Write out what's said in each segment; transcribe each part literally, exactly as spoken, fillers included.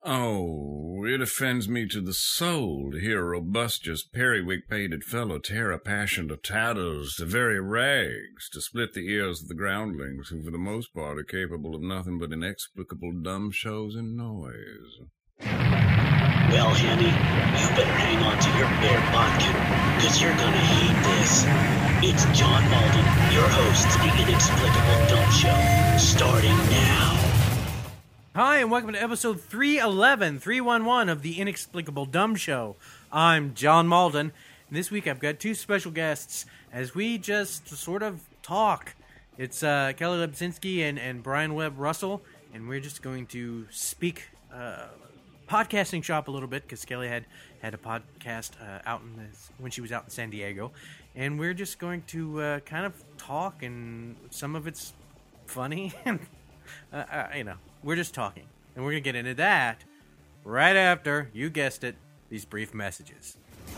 Oh, it offends me to the soul to hear a robustious, periwig-pated fellow tear a passion to tatters, to very rags, to split the ears of the groundlings, who for the most part are capable of nothing but inexplicable dumb shows and noise. Well, Henny, you better hang on to your bear vodka, because you're gonna hate this. It's John Malden, your host of the Inexplicable Dumb Show, starting now. Hi, and welcome to episode three eleven, three eleven of the Inexplicable Dumb Show. I'm John Malden, and this week I've got two special guests as we just sort of talk. It's uh, Kelly Lebzinski and, and Brian Webb Russell, and we're just going to speak uh, podcasting shop a little bit, because Kelly had, had a podcast uh, out in this, when she was out in San Diego, and we're just going to uh, kind of talk, and some of it's funny, and uh, uh, you know, we're just talking, and we're going to get into that right after, you guessed it, these brief messages.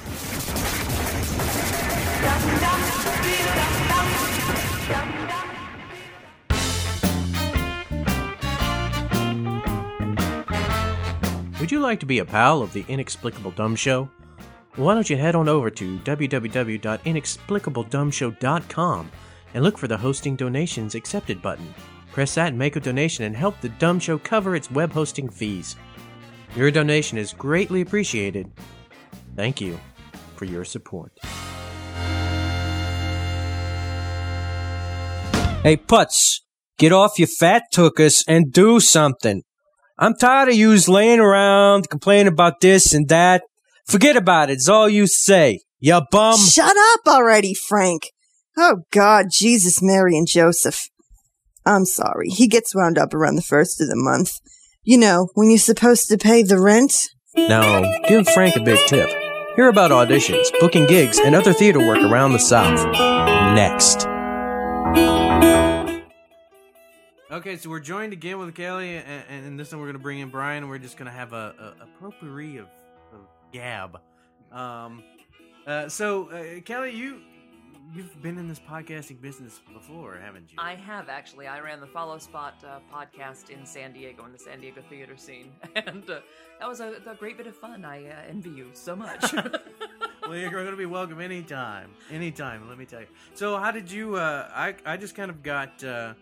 Would you like to be a pal of the Inexplicable Dumb Show? Well, why don't you head on over to w w w dot inexplicable dumb show dot com and look for the Hosting Donations Accepted button. Press that and make a donation and help the Dumb Show cover its web hosting fees. Your donation is greatly appreciated. Thank you for your support. Hey, Putz, get off your fat tuchus and do something. I'm tired of yous laying around, complaining about this and that. Forget about it, it's all you say. Ya bum. Shut up already, Frank. Oh, God, Jesus, Mary, and Joseph. I'm sorry. He gets wound up around the first of the month. You know, when you're supposed to pay the rent. Now, give Frank a big tip. Hear about auditions, booking gigs, and other theater work around the South. Next. Okay, so we're joined again with Kelly, and, and this time we're going to bring in Brian, and we're just going to have a, a, a potpourri of, of gab. Um, uh, so, uh, Kelly, you... You've been in this podcasting business before, haven't you? I have, actually. I ran the Follow Spot uh, podcast in San Diego, in the San Diego theater scene. And uh, that was a, a great bit of fun. I uh, envy you so much. Well, you're going to be welcome anytime. Anytime, let me tell you. So how did you... Uh, I, I just kind of got uh,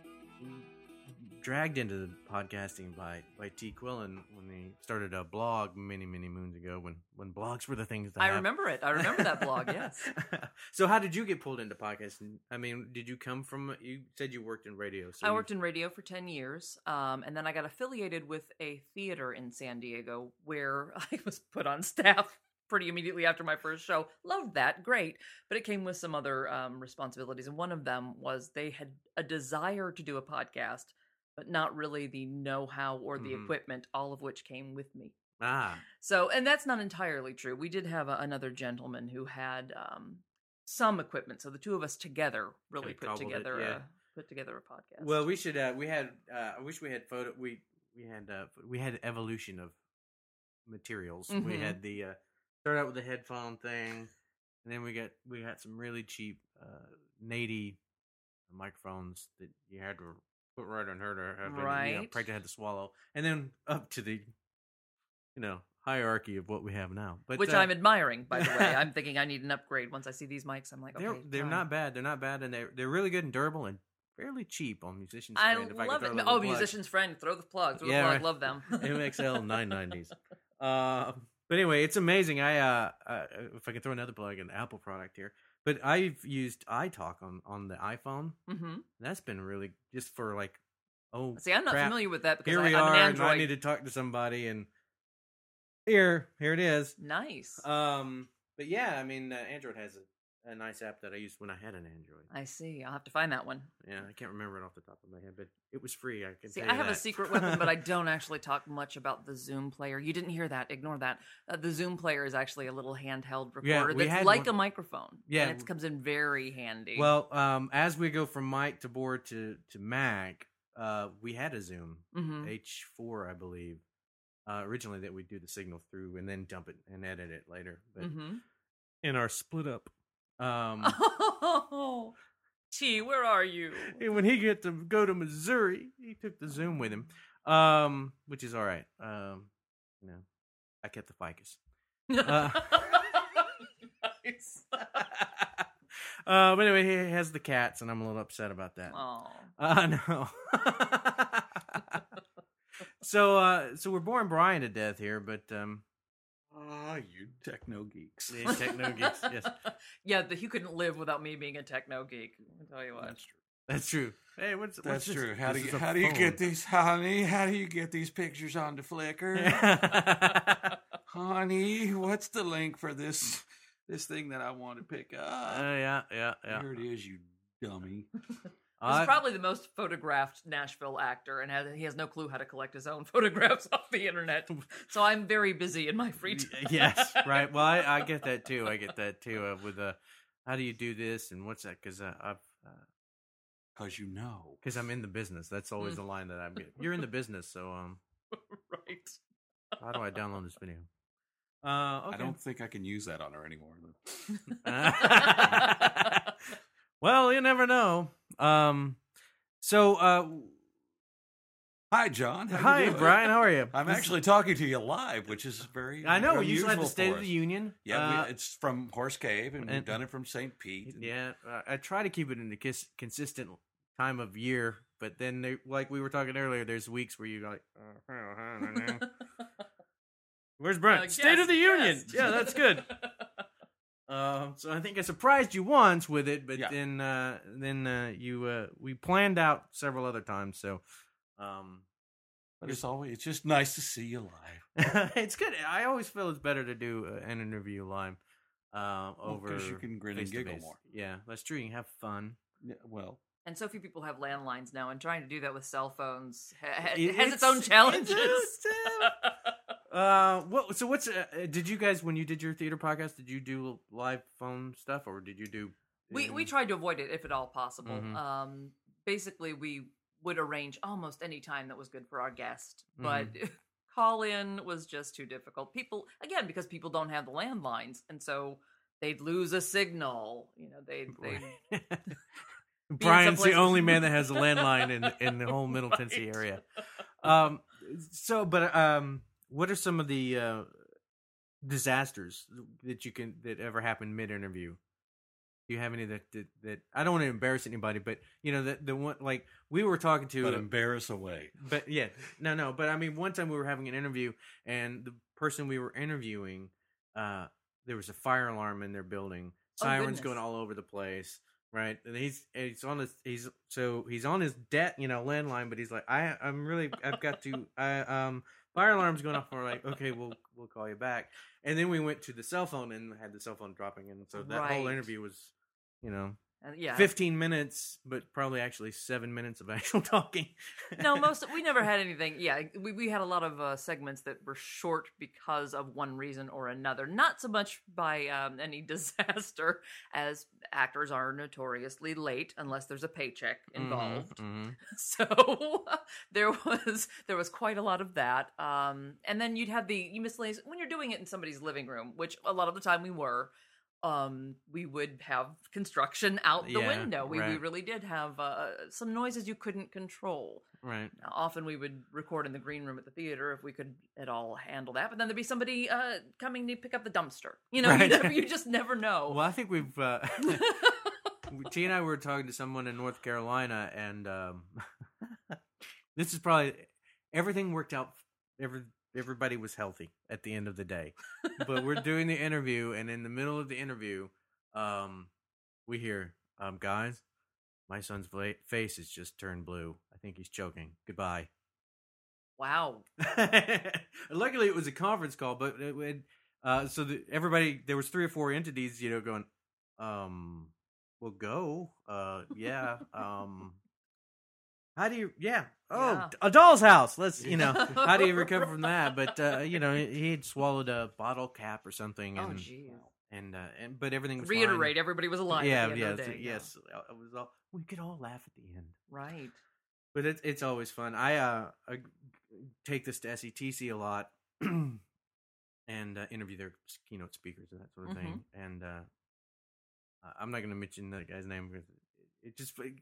dragged into the podcasting by, by T. Quillen when he started a blog many, many moons ago, when, when blogs were the things that I remember it. I remember that blog, yes. So how did you get pulled into podcasting? I mean, did you come from... You said you worked in radio. So I you... worked in radio for ten years, um, and then I got affiliated with a theater in San Diego where I was put on staff pretty immediately after my first show. Loved that. Great. But it came with some other um, responsibilities, and one of them was they had a desire to do a podcast, but not really the know-how or the mm-hmm. equipment, all of which came with me. Ah. So, and that's not entirely true. We did have a, another gentleman who had um, some equipment, so the two of us together really put together, it, yeah. a, put together a podcast. Well, we should. Uh, we had. Uh, I wish we had photo. We we had. Uh, we had evolution of materials. Mm-hmm. We had the uh, start out with the headphone thing, and then we got we had some really cheap uh, Nady microphones that you had to put right on her to have right. You know, practically had to swallow, and then up to the, you know, hierarchy of what we have now. But which uh, I'm admiring, by the way. I'm thinking I need an upgrade. Once I see these mics, I'm like, okay, they're they're fine. not bad. They're not bad, and they're they're really good and durable and fairly cheap on Musician's I Friend. If love I it. can Oh, Musician's Friend, throw the plug, throw yeah, the plug. right. Love them. M X L nine nineties. Uh, but anyway, it's amazing. I uh, uh, if I can throw another plug, an Apple product here. But I've used iTalk on on the iPhone. Mm-hmm. That's been really just for like. Oh, see, I'm not crap. familiar with that because here I, we I'm are, an and Android. I need to talk to somebody, and here, here it is. Nice. Um, but yeah, I mean, uh, Android has a, a nice app that I used when I had an Android. I see. I'll have to find that one. Yeah, I can't remember it off the top of my head, but it was free. I can see. tell I you have that. a secret weapon, but I don't actually talk much about the Zoom player. You didn't hear that. Ignore that. Uh, the Zoom player is actually a little handheld recorder yeah, that's like one. a microphone. Yeah, and it comes in very handy. Well, um, as we go from mic to board to to Mac. Uh, we had a Zoom mm-hmm. H four, I believe, uh, originally that we'd do the signal through and then dump it and edit it later. But mm-hmm. in our split up, um, oh, T, where are you? when he got to go to Missouri, he took the Zoom with him. Um, which is all right. Um, you know, I kept the ficus. Uh, Nice. uh, but anyway, he has the cats, and I'm a little upset about that. Oh. Uh, no. so, uh, so we're boring Brian to death here, but um, Ah, you techno geeks. the techno geeks. Yes, Yeah, the, you couldn't live without me being a techno geek. I'll tell you what. That's true. that's true. Hey, what's That's what's this? true. How do This you is a how do you get phone. these, honey? How do you get these pictures onto Flickr, honey? What's the link for this this thing that I want to pick Uh, up? yeah, yeah, yeah. Here it is, you dummy. He's I- probably the most photographed Nashville actor, and has, he has no clue how to collect his own photographs off the internet. So I'm very busy in my free time. yes, right. Well, I, I get that too. I get that too. Uh, with uh, how do you do this and what's that? Because uh, I've Because you know. because I'm in the business. That's always Mm. the line that I'm getting. You're in the business, so um, Right. how do I download this video? Uh, okay. I don't think I can use that on her anymore. well, you never know. Um, so uh, Hi, John. How you hi, doing? Brian. How are you? I'm This- actually talking to you live, which is very I know we usually have the unusual State for of the us. Union. Yeah, Uh, we, it's from Horse Cave, and, we've and- done it from Saint Pete. and- Yeah, uh, I try to keep it in the kis- consistent time of year, but then, they, like we were talking earlier, there's weeks where you go like, uh, "Where's Brent? Uh, State yes, of the Union." yes. Yeah, that's good. Um, so I think I surprised you once with it, but Yeah. then, uh, then uh, you uh, we planned out several other times. So, um, But it's always it's just nice to see you live. it's good. I always feel it's better to do uh, an interview live uh, over because you can grin and giggle face-to-face. more. Yeah, that's true. You can have fun. Yeah, well, And so few people have landlines now, and trying to do that with cell phones ha- ha- It- has its own it's- challenges. it's, Uh, what? So what's? Uh, did you guys when you did your theater podcast? Did you do live phone stuff, or did you do? we we tried to avoid it if at all possible. Mhm. Um, basically, we would arrange almost any time that was good for our guest, but call in was just too difficult. People again because people don't have the landlines, and so they'd lose a signal. You know, they they Brian's the someplace- only man that has a landline in in the whole Middle Tennessee Right. area. Um. So, but um, what are some of the uh, disasters that you can that ever happened mid interview? Do you have any that, that that I don't want to embarrass anybody, but you know that the one like we were talking to but embarrass away. But yeah, no, no. But I mean, one time we were having an interview, and the person we were interviewing, uh, there was a fire alarm in their building. Oh, Sirens goodness. going all over the place, right? And he's he's on his he's so he's on his debt, you know, landline. But he's like, I I'm really I've got to I um fire alarm's going off. And we're like, okay, we'll we'll call you back. And then we went to the cell phone and had the cell phone dropping, and so that whole Right. interview was, you know. and yeah. fifteen minutes, but probably actually seven minutes of actual talking. No, most we never had anything. Yeah, we we had a lot of uh, segments that were short because of one reason or another. Not so much by um, any disaster, as actors are notoriously late unless there's a paycheck involved. Mhm, So there was there was quite a lot of that. Um, and then you'd have the you miscellaneous when you're doing it in somebody's living room, which a lot of the time we were. Um, we would have construction out the Yeah, window. We we right. really did have uh, some noises you couldn't control. mhm. Right. Now, often we would record in the green room at the theater if we could at all handle that. But then there'd be somebody uh, coming to pick up the dumpster. You know, Right. you, never, you just never know. Well, I think we've. Uh, T and I were talking to someone in North Carolina, and um, this is probably everything worked out. Every everybody was healthy at the end of the day, but we're doing the interview, and in the middle of the interview, um, we hear, um, "Guys, my son's fla- face has just turned blue. I think he's choking. Goodbye." Wow. Luckily, it was a conference call, but it, it, uh, so the, everybody there was three or four entities, you know, going, um, "We'll go, uh, yeah, um, how do you, yeah, oh, Yeah. a doll's house. Let's, you know, how do you recover from that?" But uh, you know, he had swallowed a bottle cap or something, Oh, and gee. and, uh, and but everything was Reiterate, fine. everybody was alive. Yeah, at the yeah, end of the day. yes. It was all we could all laugh at the end. Right. But it's it's always fun. I uh I take this to S E T C a lot, and uh, interview their keynote speakers and that sort of thing. And uh, I'm not going to mention that guy's name because it just it's,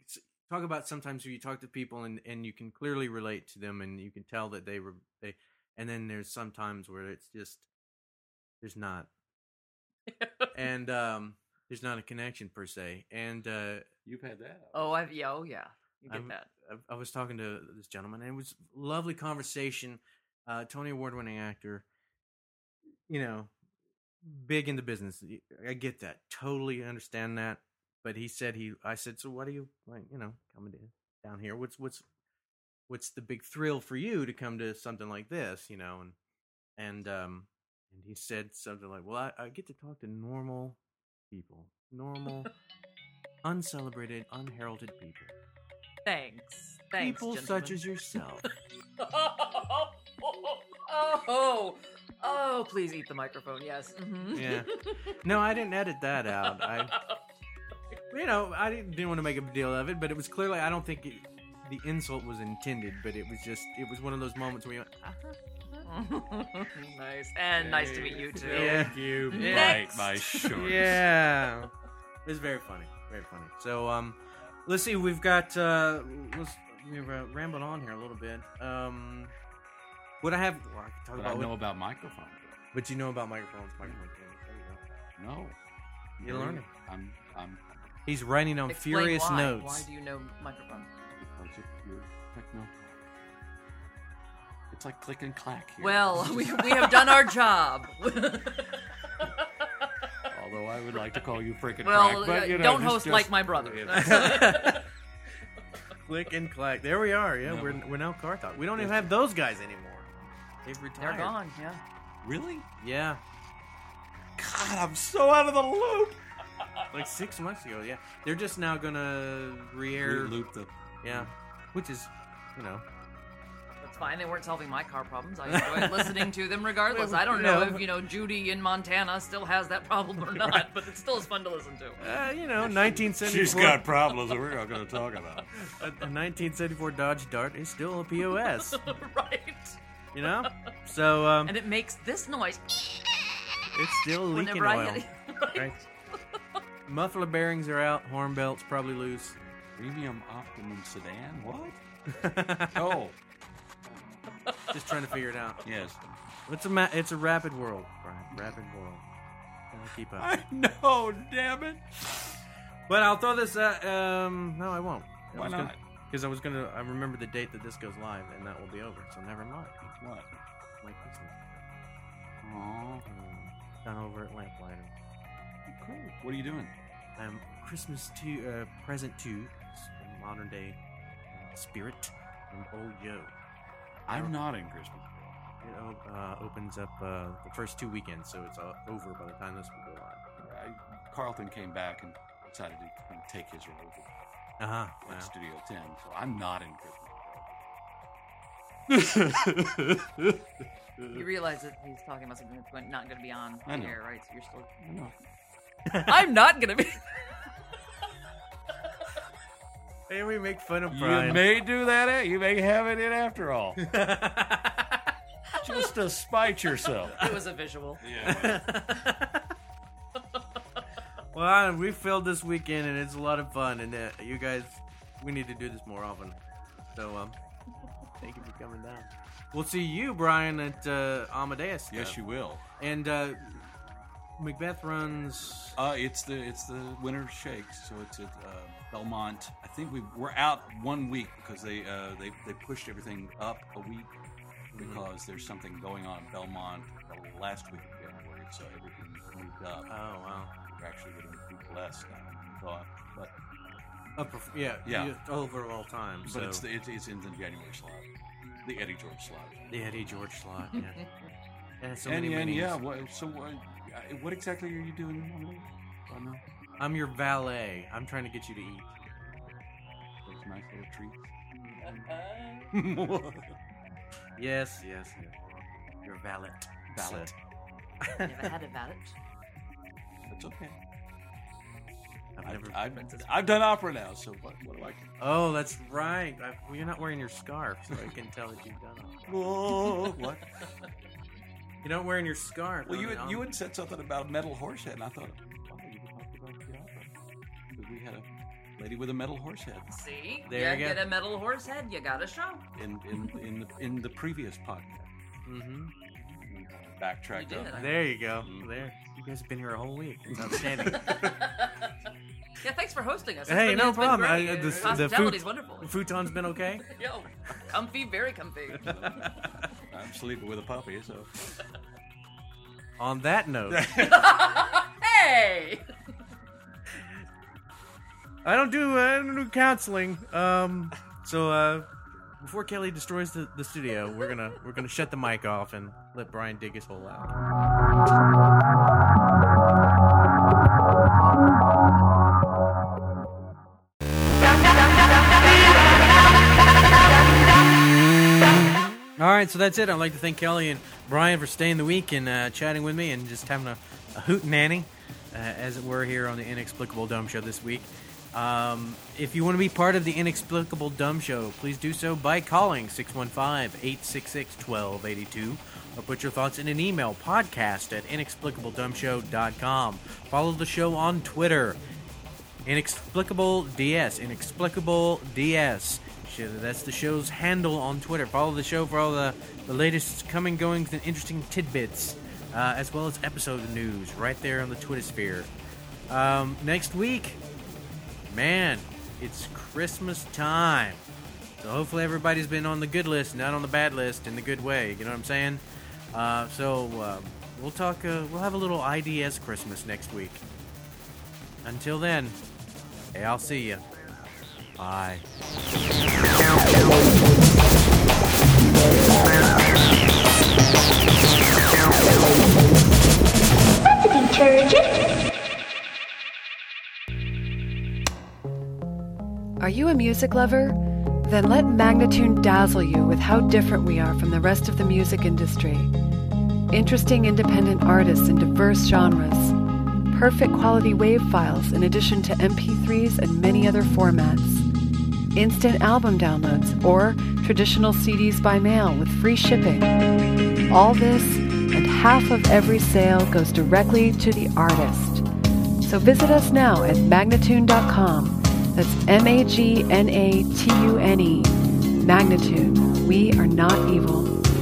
talk about sometimes when you talk to people and, and you can clearly relate to them and you can tell that they were they, and then there's sometimes where it's just there's not, and um, there's not a connection per se. And uh, You've had that. Oh, I've yeah, oh yeah, you get I'm- that. I, I was talking to this gentleman, and it was a lovely conversation. Uh, Tony Award-winning actor, you know, big in the business. I get that, totally understand that. But he said he, I said, so what do you like? You know, coming to, down here, what's what's what's the big thrill for you to come to something like this? You know, and and um and he said something like, well, I, I get to talk to normal people, normal, uncelebrated, unheralded people. Thanks. Thanks, People gentlemen. such as yourself. oh, oh, oh, please eat the microphone. Yes. Mhm. Yeah. No, I didn't edit that out. I, you know, I didn't, didn't want to make a big deal of it, but it was clearly, I don't think it, the insult was intended, but it was just, it was one of those moments where you went, Nice. And nice to meet you too. Yeah. Thank you. Next. Bite my shorts. yeah. It was very funny. Very funny. So, um, let's see, we've got, uh, let's, we've uh, rambled on here a little bit. Um, what I have, well, I can talk But about I know what, about microphones. but you know about microphones, microphone cameras. There you go. No. You're learning. I'm, I'm, He's writing on Explain furious why. notes. Why do you know microphone? because of your techno. It's like click and clack here. Well, we, we have done our job. Although I would like to call you frickin' well, crack, but, you uh, know, don't just- host just- like my brother. Click and clack. There we are. Yeah, No. we're we're now Car Talk. We don't even have those guys anymore. They've They're retired. gone, yeah. Really? Yeah, God, I'm so out of the loop. like six months ago. Yeah, they're just now gonna re-air. Loop the. Yeah, which is, you know, That's fine. They weren't solving my car problems. I enjoyed listening to them regardless. Well, I don't you know know. if, you know, Judy in Montana still has that problem or not, but it still is fun to listen to. uh, you know, nineteen seventy-four. She's got problems that we're not going to talk about. a, a nineteen seventy-four Dodge Dart is still a P O S. Right. You know, so um, And it makes this noise it's still leaking whenever I oil. hit it. Right. Right. Muffler bearings are out. Horn belts probably loose. Premium Optimum Sedan? What? Oh, Just trying to figure it out. yes. It's a ma- it's a rapid world, Brian. Rapid world. Gotta keep up. I know, damn it. But I'll throw this. Uh, um, no, I won't. Why not? Because I was gonna. I remember the date that this goes live, and that will be over. So never mind. What? Like Christmas. Aw, Um, down over at Lamplighter. cool. What are you doing? Um, Christmas to uh, present to modern day spirit and old Joe. I'm not in Christmas. It o- uh, opens up uh, the first two weekends, so it's uh, over by the time this will go live. I, Carlton came back and decided to kind of take his role Uh huh. at Studio ten, so I'm not in Christmas. You realize that he's talking about something that's going- not going to be on I know. air, right? So you're still. I know. I'm not going to be. Hey, we make fun of You Brian. may do that. eh? You may have it in after all, just to spite yourself. It was a visual. Yeah. Well, we filmed this weekend, and it's a lot of fun. And uh, you guys, we need to do this more often. So, um, thank you for coming down. We'll see you, Brian, at uh, Amadeus. Yes, stuff. you will. And uh, Macbeth runs. Uh, it's the it's the Winter Shakes, so it's at uh, Belmont. I think we we're out one week because they uh, they they pushed everything up a week because there's something going on at Belmont the last week of January, so everything moved up. Oh wow. We're actually getting people less now than we thought, but Upper, yeah, Yeah. yeah, overall time. but so. it's the, it's it's in the January slot, the Eddie George slot. the Eddie George slot. Yeah. And so and many and minis. yeah, what, so what, uh, what exactly are you doing? I know. I'm your valet. I'm trying to get you to eat. Those nice little treats. Yes, yes, yes. Your valet. Valet. Never had a valet. That's okay. I've I've, never. I've, I've done opera now, so what, what do I? Oh, that's right. I, well, you're not wearing your scarf, so I can tell that you've done it. Whoa, what? You're not wearing your scarf. Well, you I mean, had, you I'm- had said something about a metal horse head, and I thought, oh, you talked about the opera. Because we had a lady with a metal horse head. See? There you you go. get a metal horse head, you got a show. In in in the, in the previous podcast. Mm-hmm. Backtracked You up. did. There you go. There. You guys have been here a whole week. It's outstanding. Yeah, thanks for hosting us. It's Hey, been- no it's been problem. great. I- the- the Hospitality's food- wonderful. The futon's been okay? Yo, comfy, very comfy. I'm sleeping with a puppy, so. On that note, Hey! I don't do uh, I don't do counseling. Um, so uh, before Kelly destroys the, the studio, we're gonna we're gonna shut the mic off and let Brian dig his hole out. All right, so that's it. I'd like to thank Kelly and Brian for staying the week and uh, chatting with me and just having a, a hoot nanny, uh, as it were, here on the Inexplicable Dumb Show this week. Um, if you want to be part of the Inexplicable Dumb Show, please do so by calling six one five, eight six six, one two eight two or put your thoughts in an email, podcast at inexplicable dumb show dot com. Follow the show on Twitter, Inexplicable D S, Inexplicable D S. That's the show's handle on Twitter. Follow the show for all the, the latest coming, goings, and interesting tidbits, uh, as well as episode news right there on the Twitter sphere. Um, next week, man, it's Christmas time. So hopefully everybody's been on the good list, not on the bad list, in the good way. You know what I'm saying? Uh, so uh, we'll talk. Uh, we'll have a little I D S Christmas next week. Until then, hey, I'll see you. Bye. Are you a music lover? Then let Magnatune dazzle you with how different we are from the rest of the music industry. Interesting independent artists in diverse genres. Perfect quality WAV files in addition to M P threes and many other formats. Instant album downloads or traditional C Ds by mail with free shipping. All this and half of every sale goes directly to the artist. So visit us now at magnatune dot com. That's M A G N A T U N E. Magnatune. We are not evil.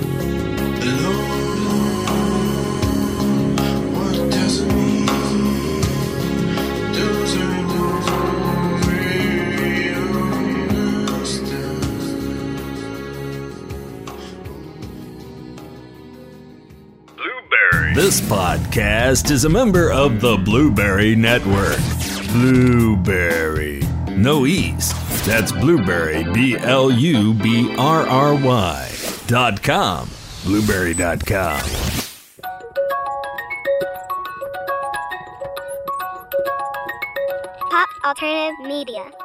This podcast is a member of the Blueberry Network. Blueberry. No E's. That's Blueberry, B L U B R R Y dot com. Blueberry dot com. Pop Alternative Media.